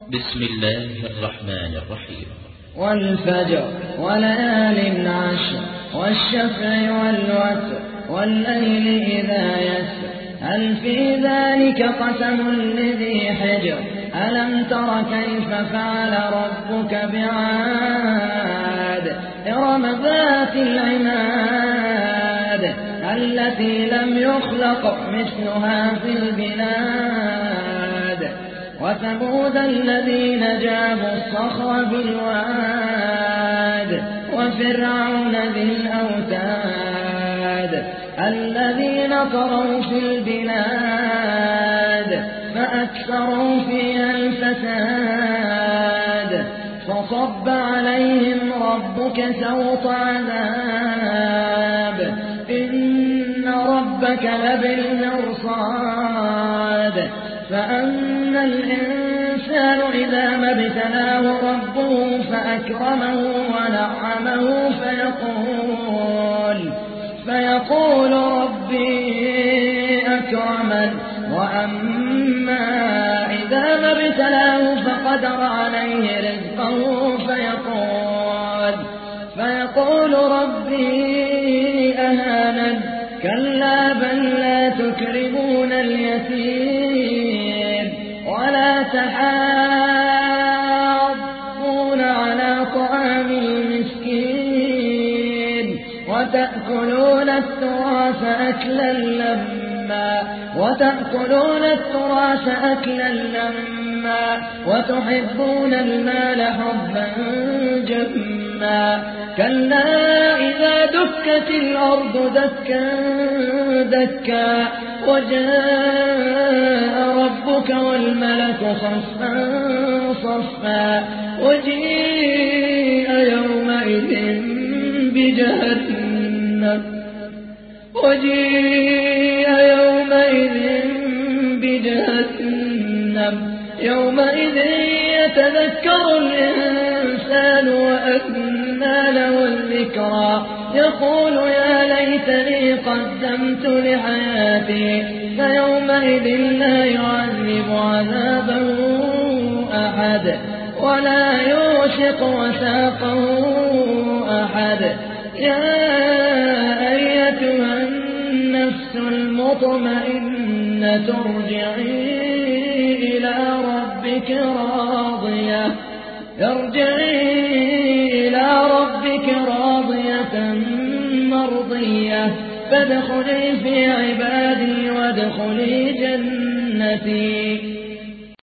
بسم الله الرحمن الرحيم. والفجر وليال عشر والشفع والوتر والليل إذا يسر هل في ذلك قسم لذي حجر ألم تر كيف فعل ربك بعاد إرم ذات العماد التي لم يخلق مثلها في البلاد وثمود الذين جابوا الصخر بالواد وفرعون ذي الأوتاد الذين طغوا في البلاد فأكثروا فيها الفساد فصب عليهم ربك سوط عذاب إن ربك لبالمرصاد فأما الإنسان إذا ما ابتلاه ربه فأكرمه ونعمه فيقول ربي أكرمن وأما إذا ما ابتلاه فقدر عليه رزقه فيقول ربي أهانن كلا بل لا تكرمون اليتيم ولا تحاضون على طعام المسكين وتأكلون التراث أكلا لما وتحبون المال حبا جما كلا إذا دكت الأرض دكا دكا وجاء ربك والملك صفا صفا وجيء يومئذ بجهنم يومئذ يتذكر الإنسان وأنى له الذكرى يقول يا ليتني قدمت لحياتي فيومئذ لا يعذب عذابه أحد ولا يوثق وثاقه أحد يا أيتها النفس المطمئنة ارجعي إلى ربك راضية مرضية فادخلي في عبادي وادخلي جنتي